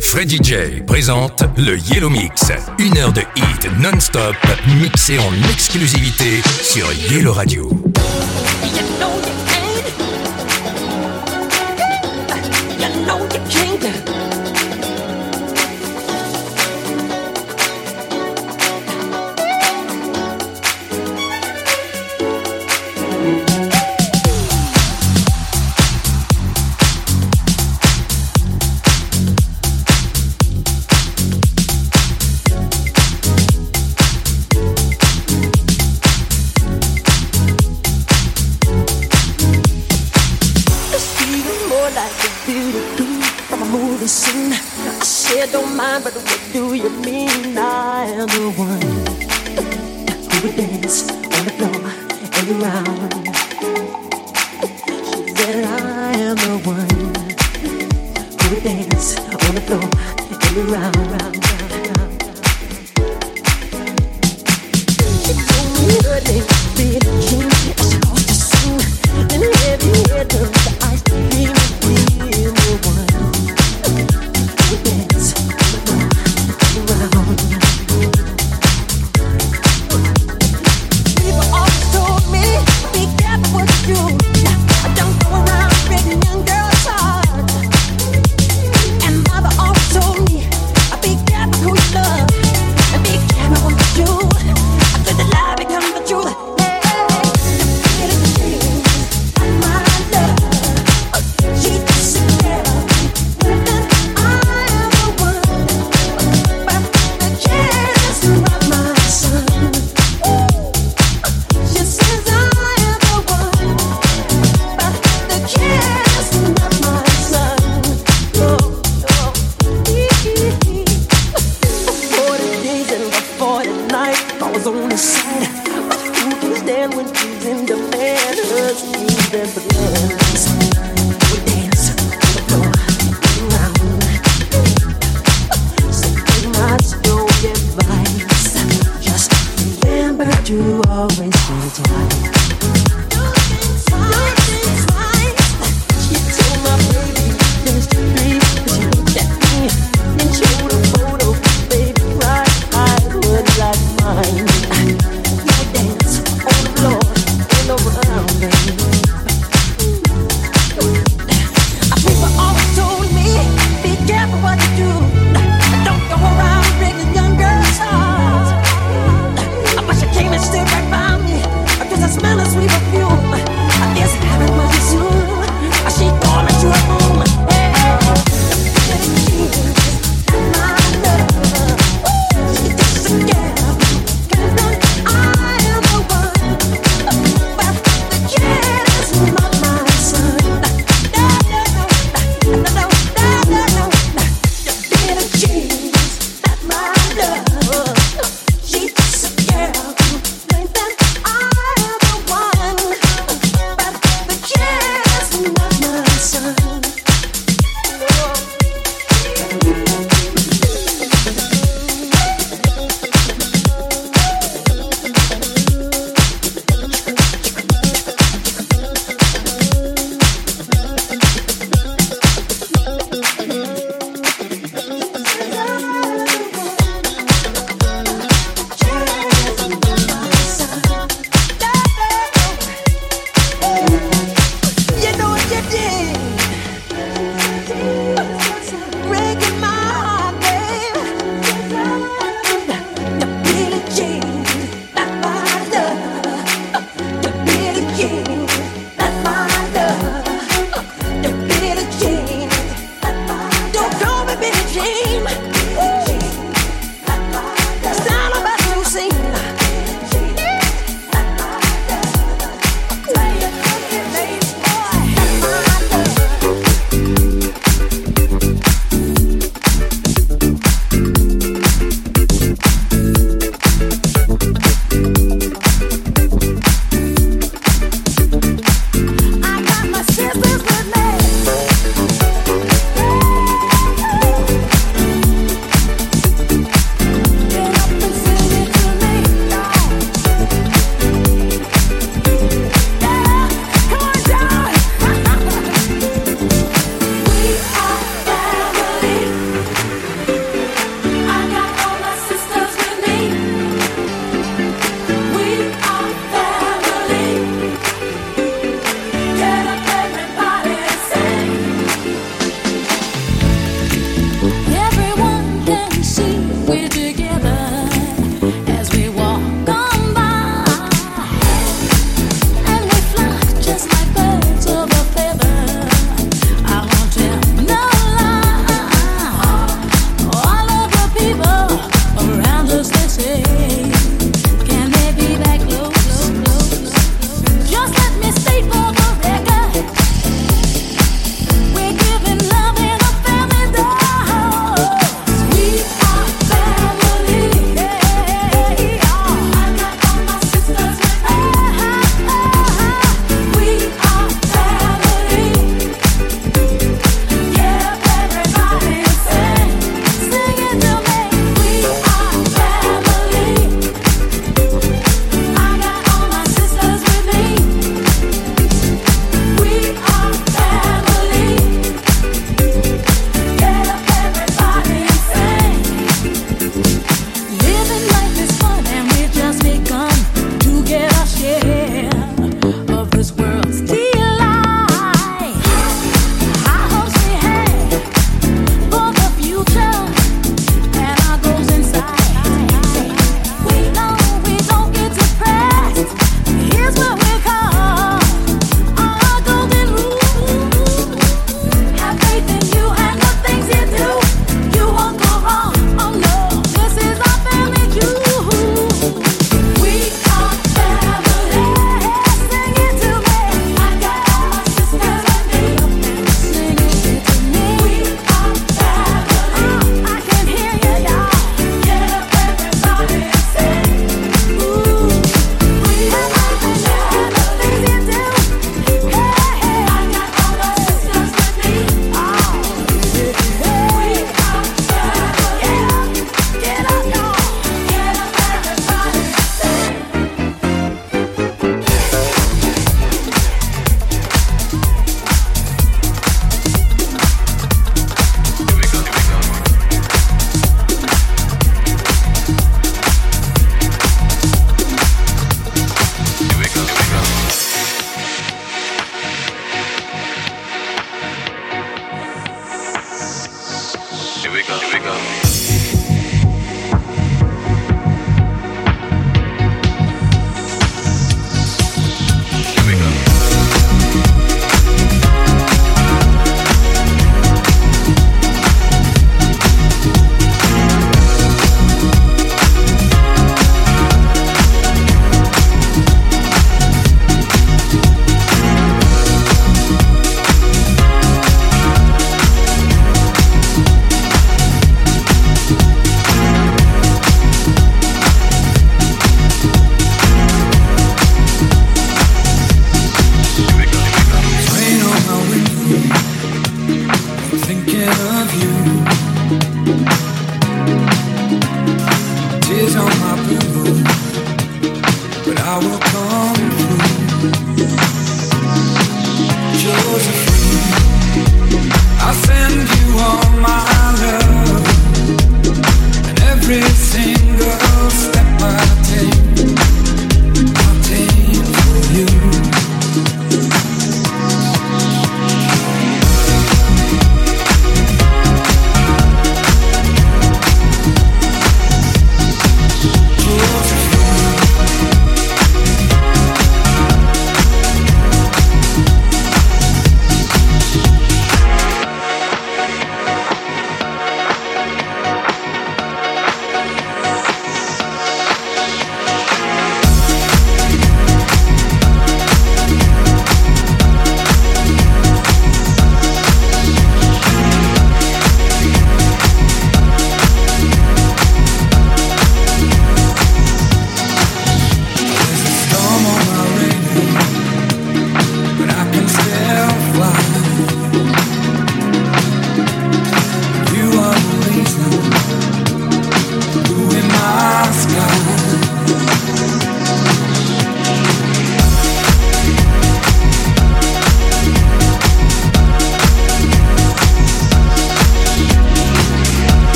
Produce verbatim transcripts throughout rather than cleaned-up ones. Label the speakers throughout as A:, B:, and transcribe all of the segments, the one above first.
A: Freddy J présente le Yellow Mix. Une heure de hit non-stop mixé en exclusivité sur Yellow Radio.
B: But what do you mean I am the one who would dance on the floor and around? She said I am the one who would dance on the floor and around, round, round, round. She told me her name, Billie Jean, and she used to sing. Then heavy head turned to ice cream, being the one who would dance. People always told me, be careful what you do. Don't go around breaking young girls' hearts. And mother always told me, be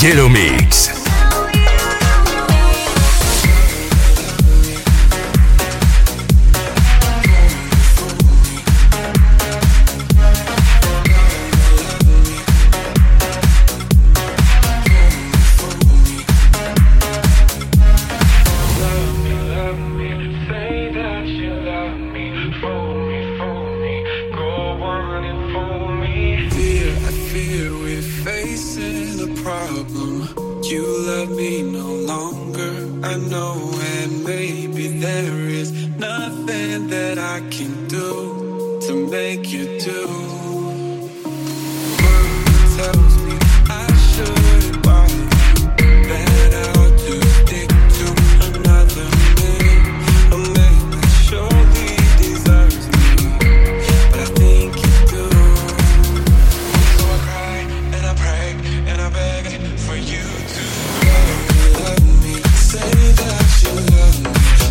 A: Yellow Mix.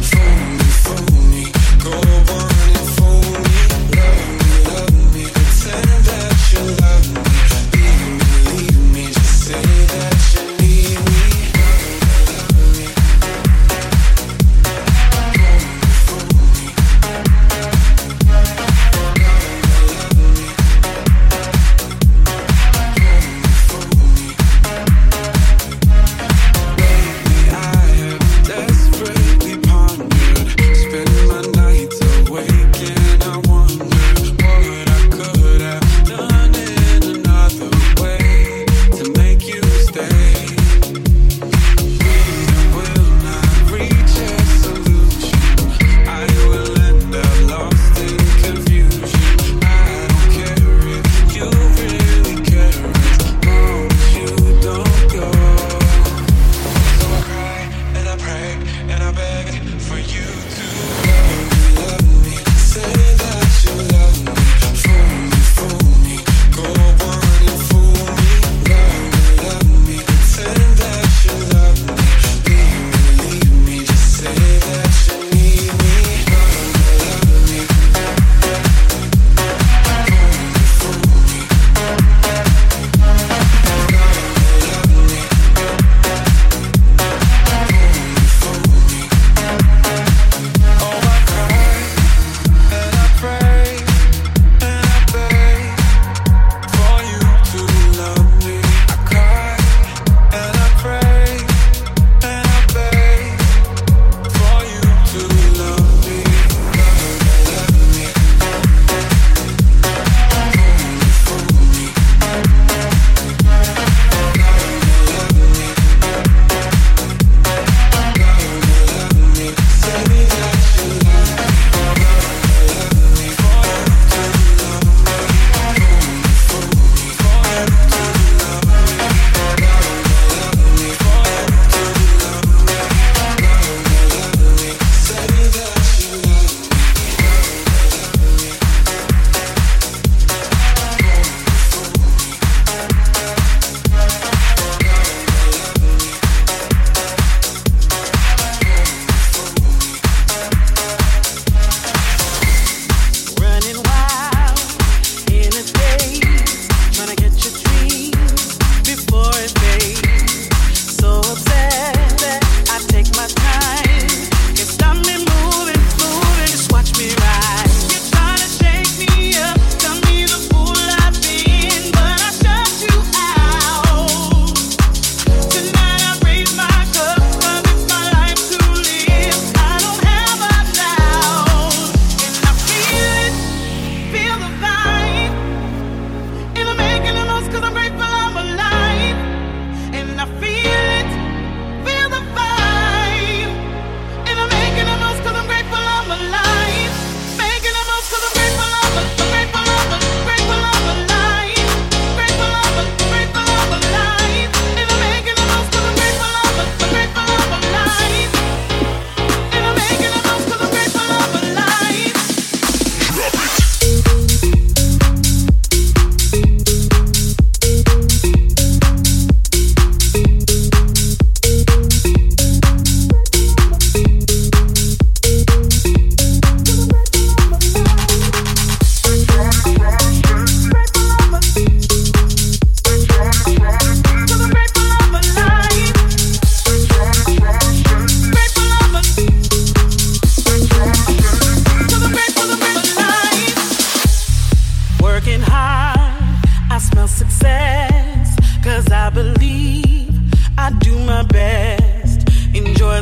C: Say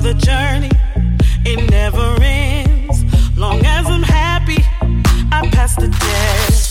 C: the journey, it never ends. Long as I'm happy, I pass the test.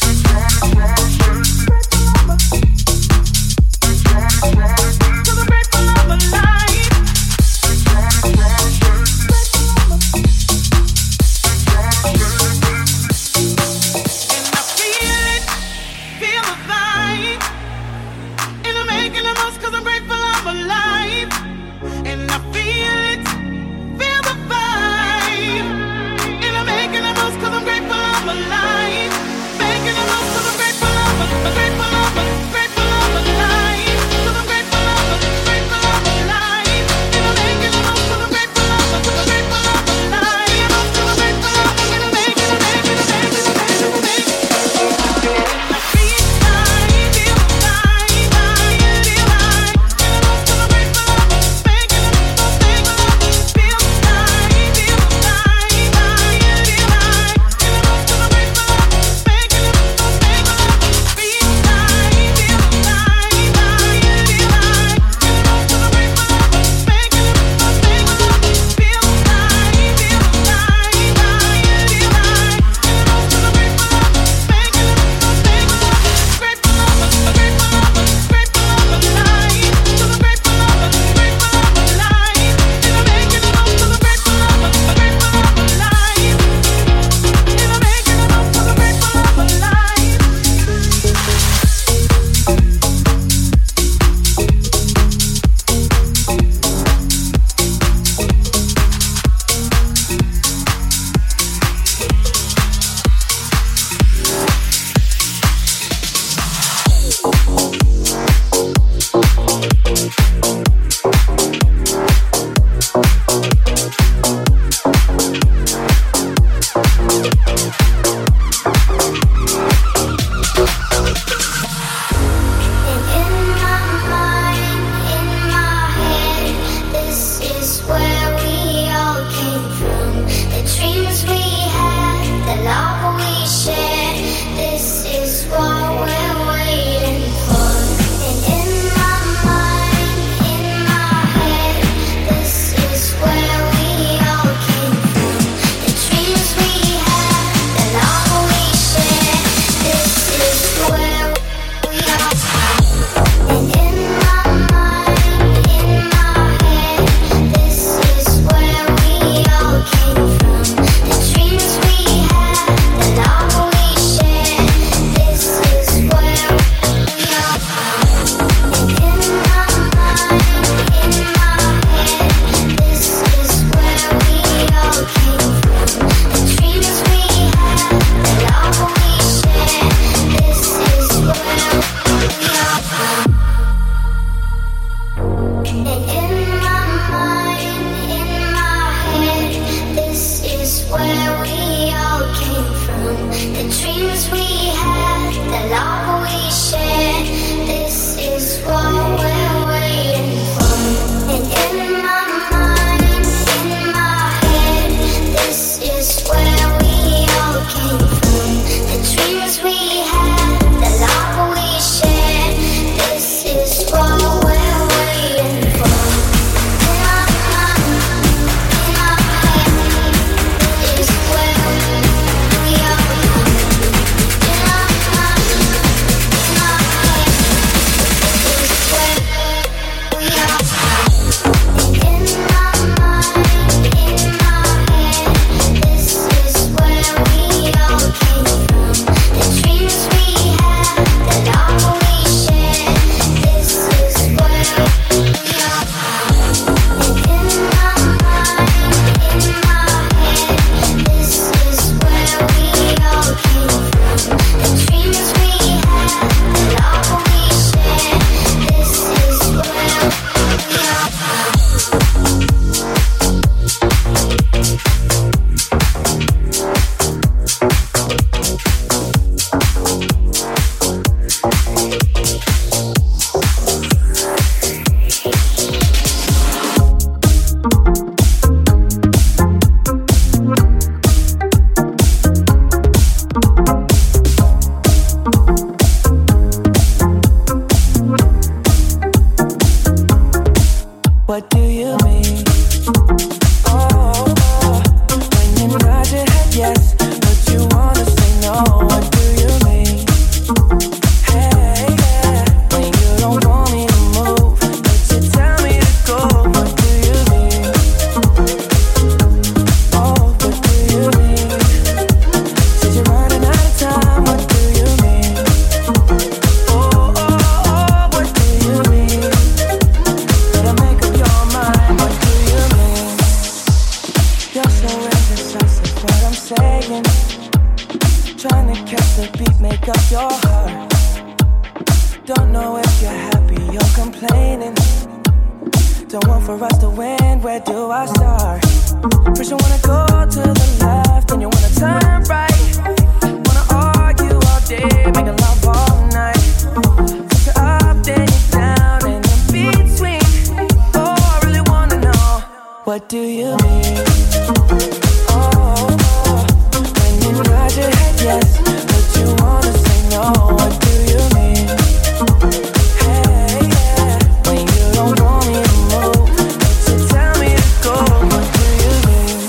D: up your heart. Don't know if you're happy or complaining. Don't want for us to win, where do I start? First you wanna go to the left, then you wanna turn right. Wanna argue all day, making love all night. First you're up, then you're down, and in between. Oh, I really wanna know, what do you mean? Oh, oh, when you nod your head yes, but you wanna say no, what do you mean? Hey, yeah, when you don't want me to move, but you tell me to go, what do you mean?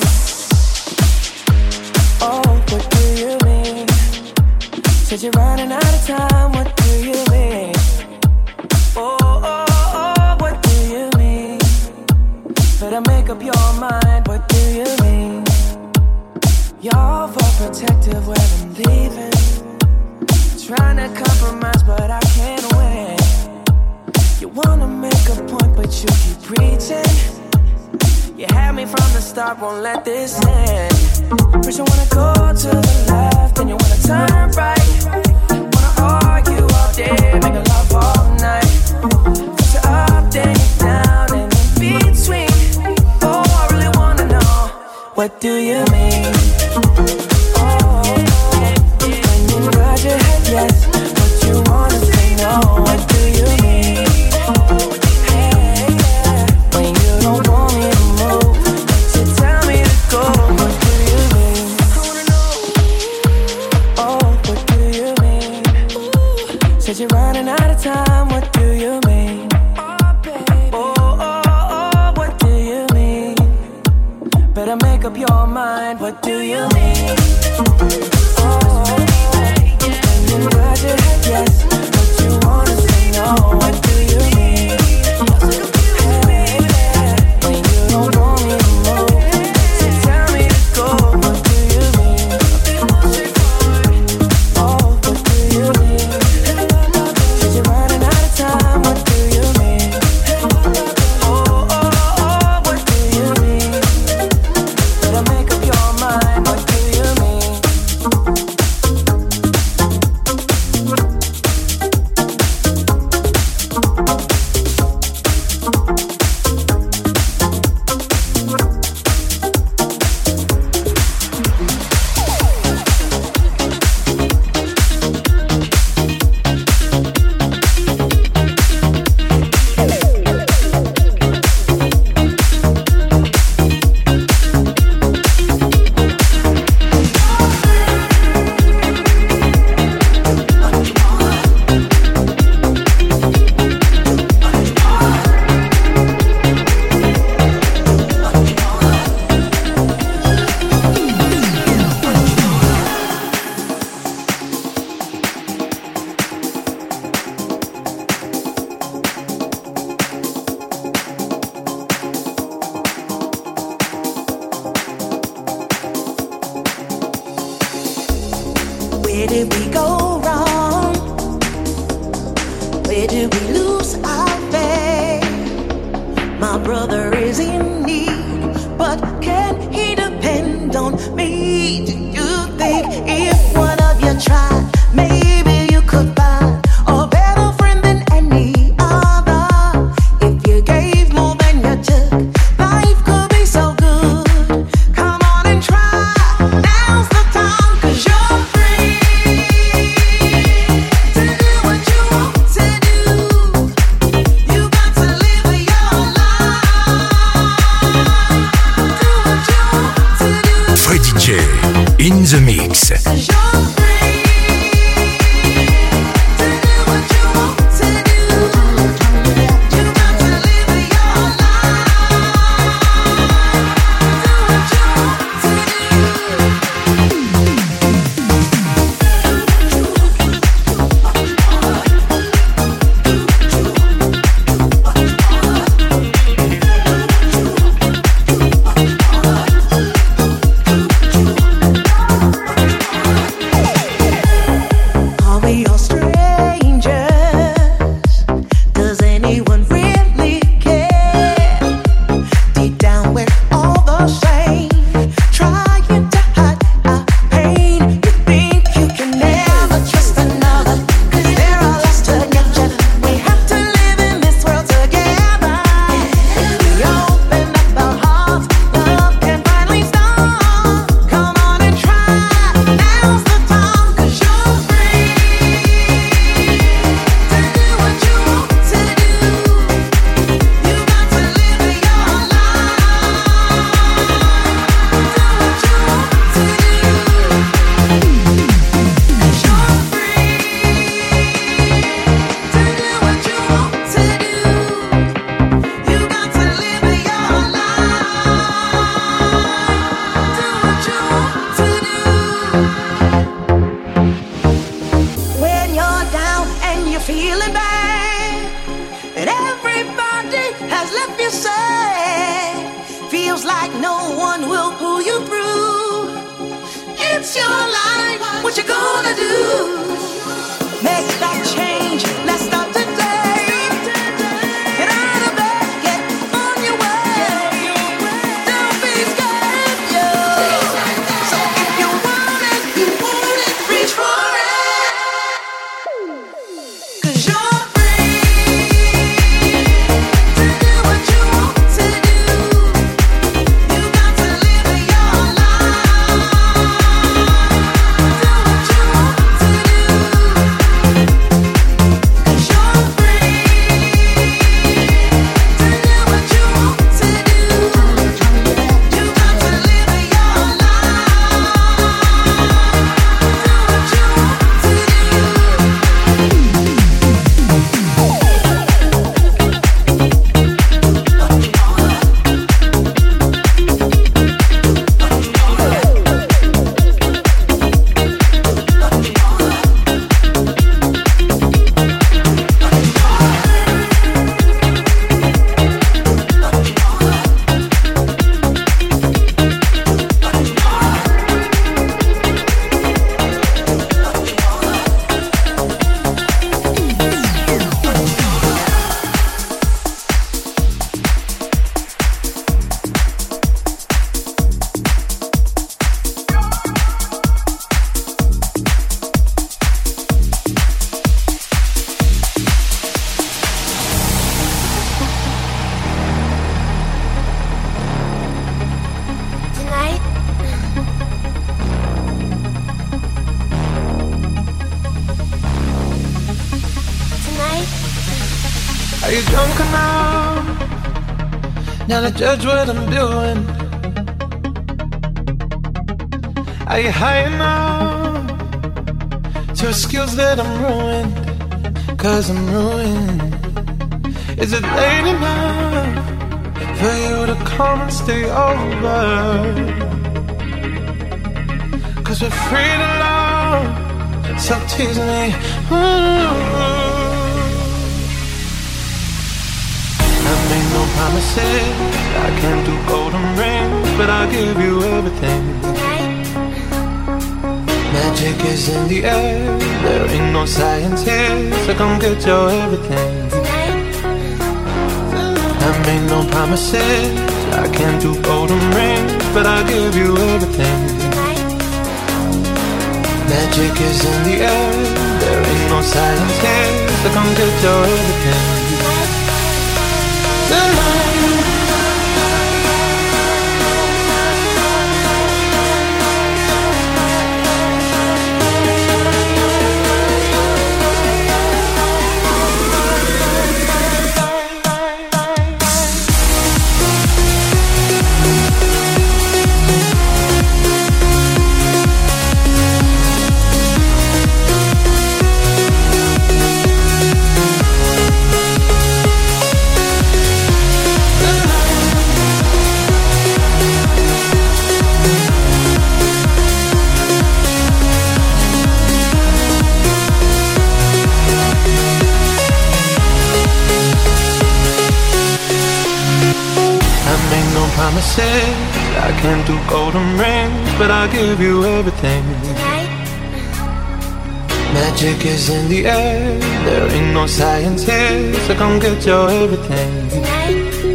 D: Oh, what do you mean? Said you're running out of time, what do you mean? Oh, oh, oh, what do you mean? Better make up your mind, what do you mean? You're overprotective when I'm leaving. Trying to compromise, but I can't win. You wanna make a point, but you keep preaching. You had me from the start, won't let this end. First you wanna go to the left, then you wanna turn right. Wanna argue all day, making love all night. First you're up, then you're down, and in between. Oh, I really wanna know, what do you mean? Oh, when you nod your head yes, but you wanna say no, what do you mean? Hey, yeah, when you don't want me to move, but you tell me to go, what do you mean? Oh, what do you mean? Said you're running out of time, what do you mean? Oh, oh, oh, what do you mean? Better make up your mind, what do you mean? Oh, when you nod your head yes, but you wanna say no, what do you mean? Hey, yeah, when you don't want me to move, so tell me to go, what do you mean? Oh, what do you mean? Said you're running out of time, what do you mean? Oh, oh, oh, what do you mean? Better make up your mind, what do you mean?
B: Where did we go wrong? Where did we lose our faith? My brother is in need, but can he depend on me? Do you think if one of you tried, maybe you could find a better friend than any other? If you gave more than you took, life could be so good. Come on and try, now's the time, 'cause you're free to do what you want to do. You got to live your life. Do what you want to do.
A: Freddy J in the mix.
B: 'Cause you're free to do what you want to do. You got to live your life. Do what you want to do. no one will pull you through. It's your life, what you gonna do? Make that change, let's start today. Get out of bed, get on your way. Don't be scared, yo. So if you want it, you want it, reach for it. 'Cause you're free to do what you want to do. You got to live your life. Do what you want to do. 'Cause you're free to do what you want to do. You got to live your life. Do what you want to do.
E: Tonight, tonight,
F: Are you drunk enough now to judge what I'm doing? Are you high enough to excuse that I'm ruined? 'Cause I'm ruined. Is it late enough for you to come and stay over? 'Cause we're free to love, so tease me. Ooh. I made no promises, I can't do golden rings, but I'll give you everything.
E: tonight,
F: Magic is in the air, there ain't no science here, so come get your everything.
E: tonight,
F: I made no promises, I can't do golden rings, but I'll give you everything.
E: tonight,
F: Magic is in the air, there ain't no science here, so come get your everything. Tonight. Promises, I can't do golden rings, but I'll give you everything.
E: tonight,
F: Magic is in the air, there ain't no science here, so come get your everything.
E: tonight,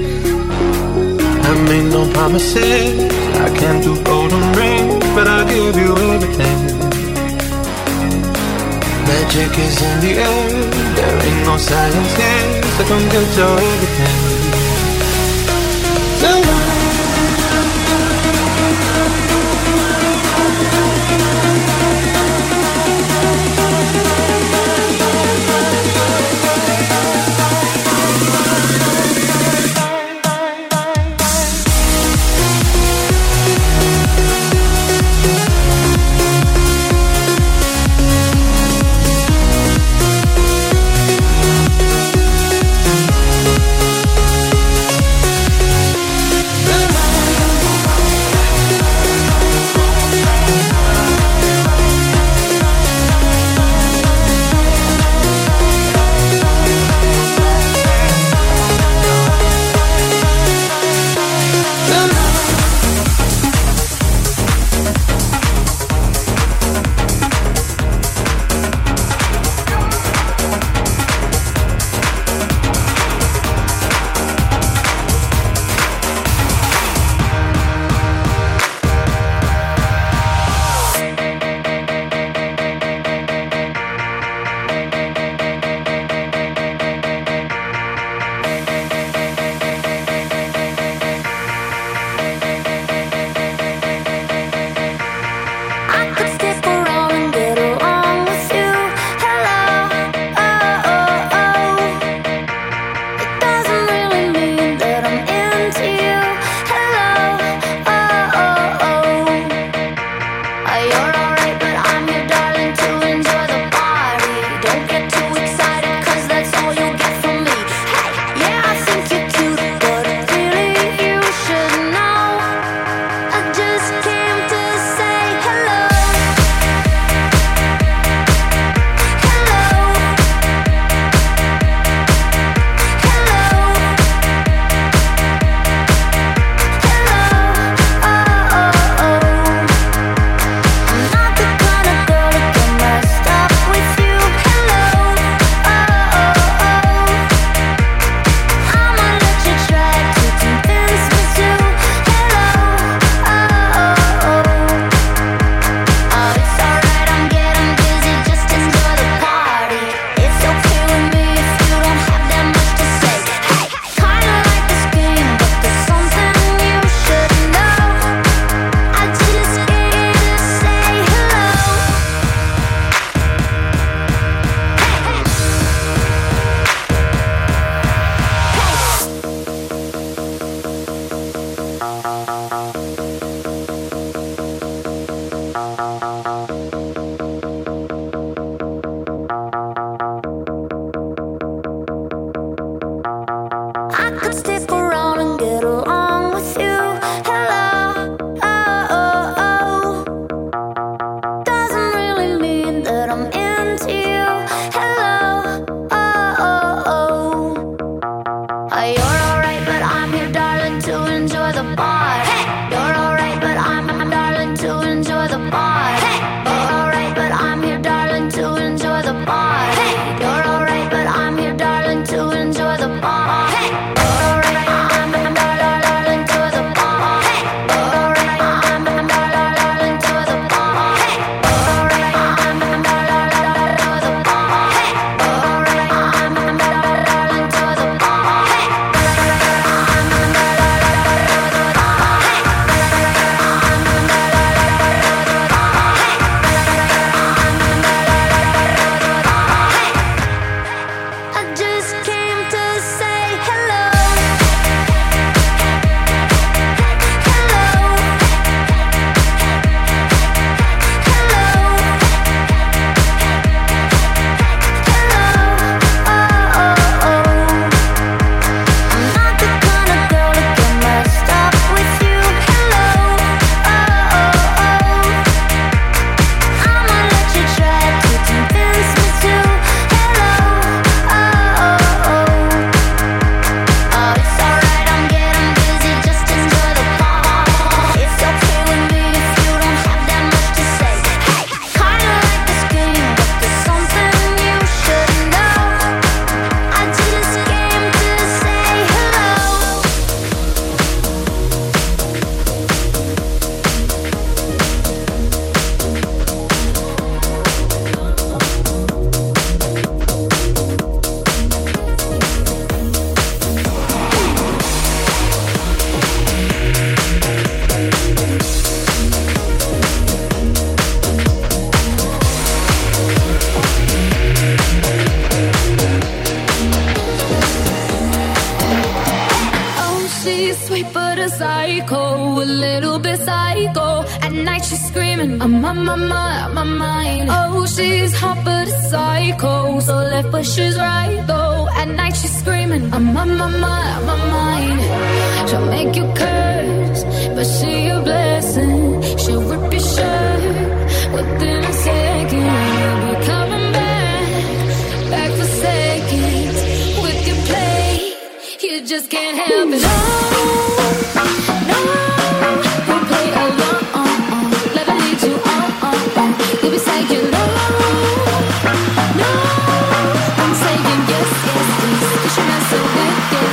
F: I made no promises, I can't do golden rings, but I'll give you everything. Magic is in the air, there ain't no science here, so come get your everything. Tonight.
G: little bit psycho. At night she's screaming, I'm on my mind, my mind. Oh, she's hot but a psycho. So left but she's right though. At night she's screaming, I'm on my mind, my mind. She'll make you curse, but she a blessing. She'll rip your shirt within a second. You'll be coming back, back for seconds. With your play, you just can't help it. No, no, you play along. Let her lead you on, on, on. You'll be saying no, no. I'm saying yes, yes, yes. 'Cause you're messing with it.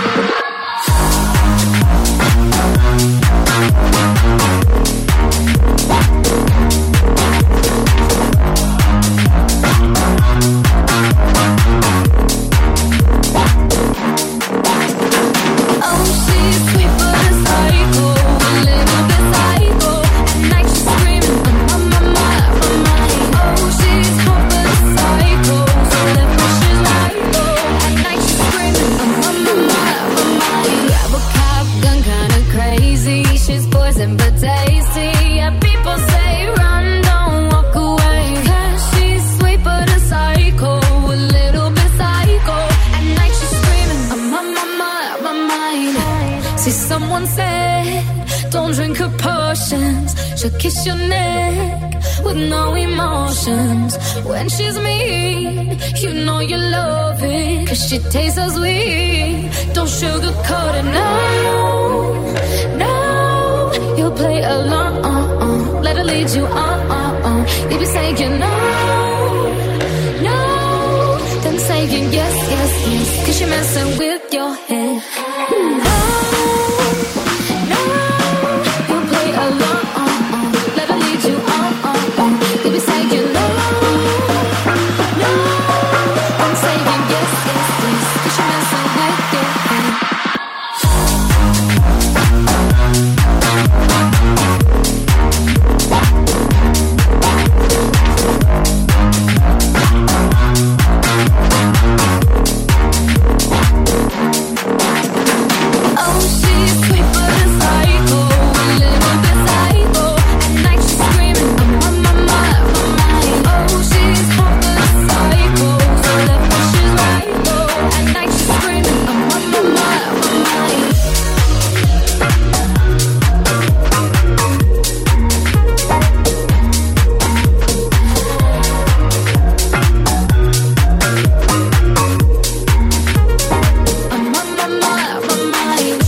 G: She'll kiss your neck with no emotions. When she's mean, you know you love it. 'Cause she tastes so sweet. Don't sugarcoat it, no, no. You'll play along, let her lead you on, you'll be saying no, no. Then saying yes, yes, yes. 'Cause you're messing with your head. No, no. You'll play along. You'll be saying no, no. I'm saying yes, yes, yes. 'Cause you're messing with your head. Oh, she's sweet but a psycho, a little bit psycho. At night she's screaming, I'm on my mind, my mind. Oh, she's hot but a psycho, so left but she's right though. At night she's screaming, I'm on my mind, my mind. I'm on my mind, my mind.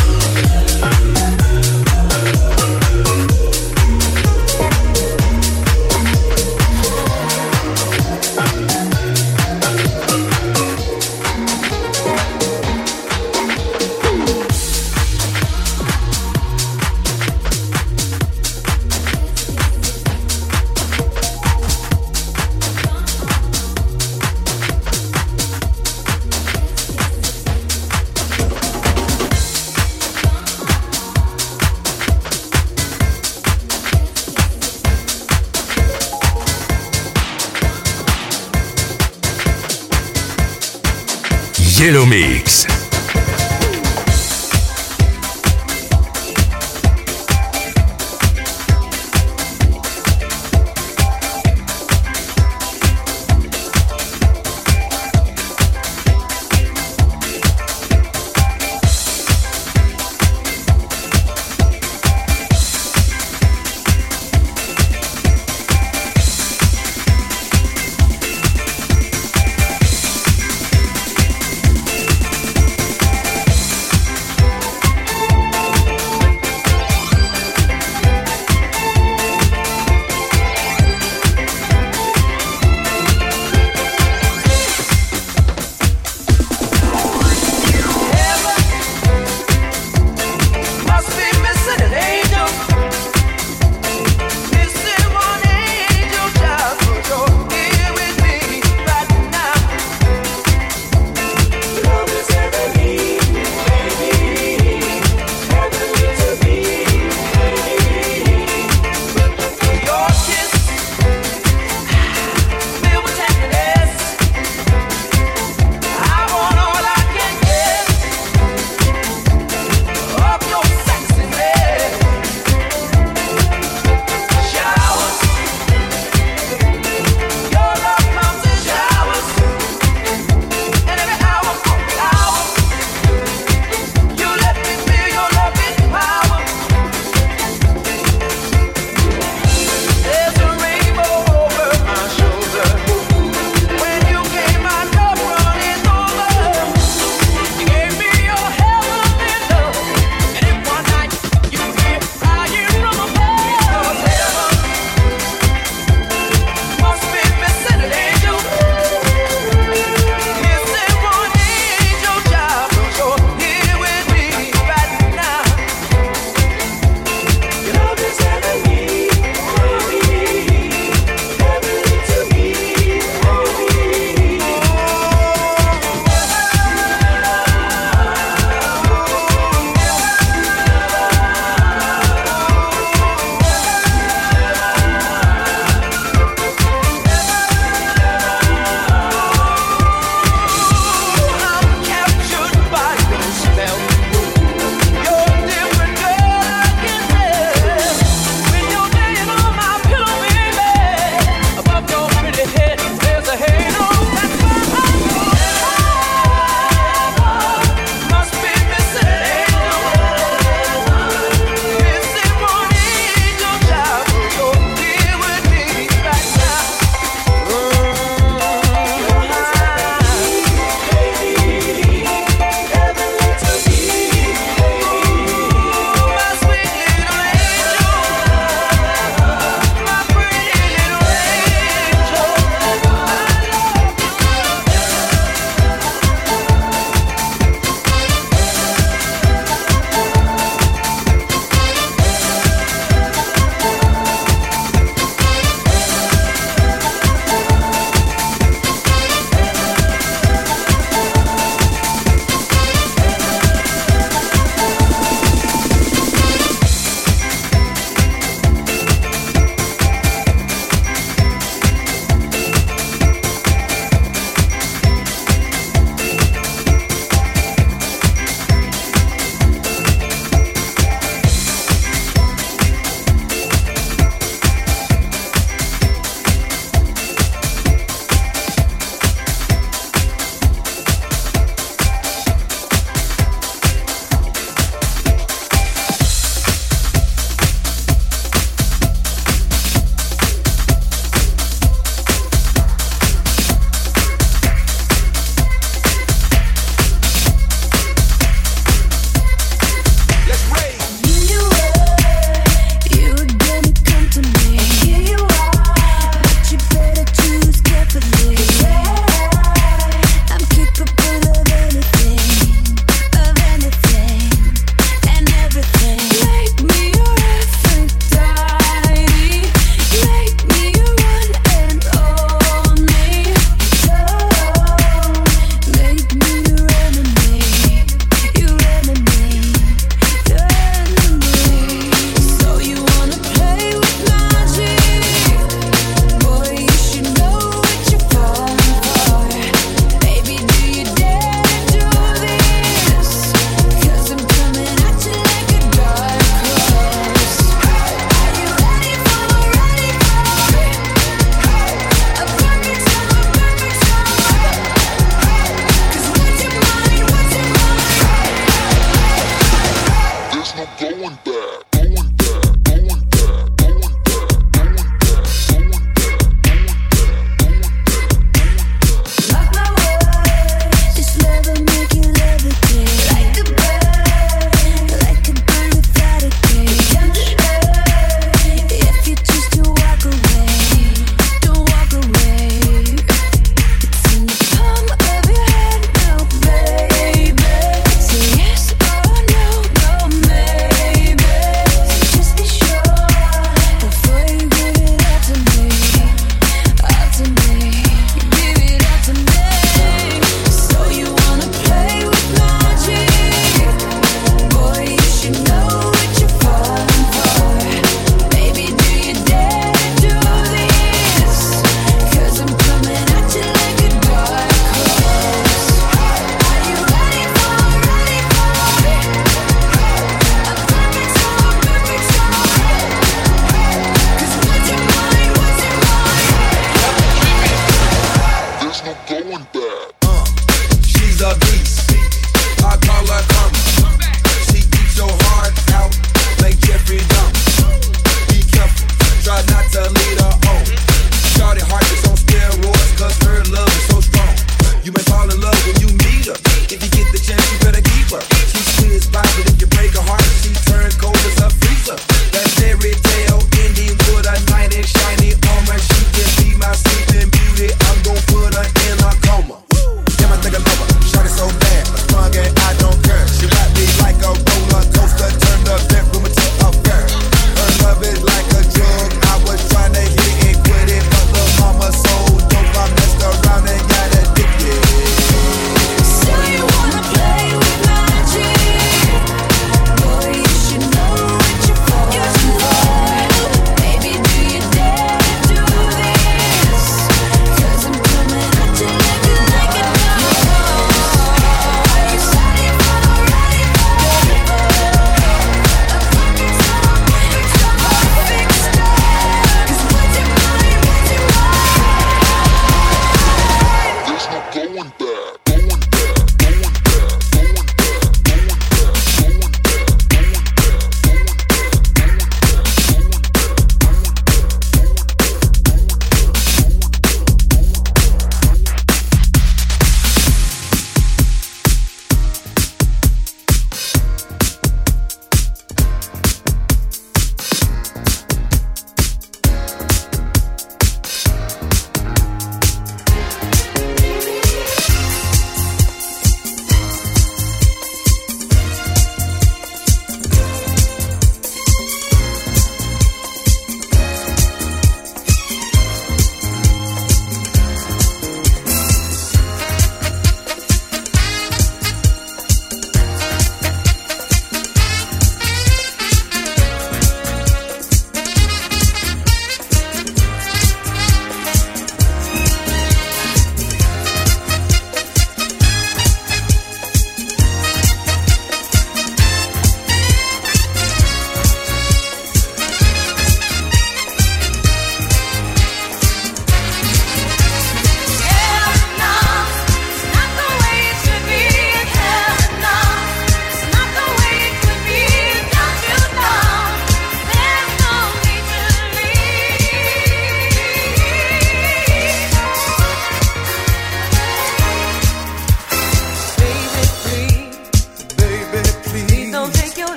A: Yellow Mix.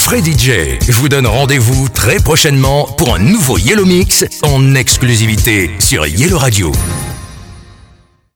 A: Freddy J vous donne rendez-vous très prochainement pour un nouveau Yellow Mix en exclusivité sur Yellow Radio.